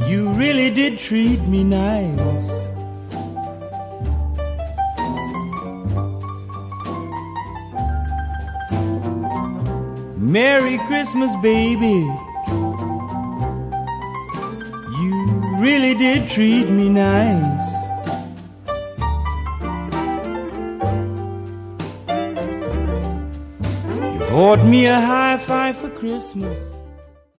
You really did treat me nice. Merry Christmas, baby. You really did treat me nice. You bought me a high five for Christmas.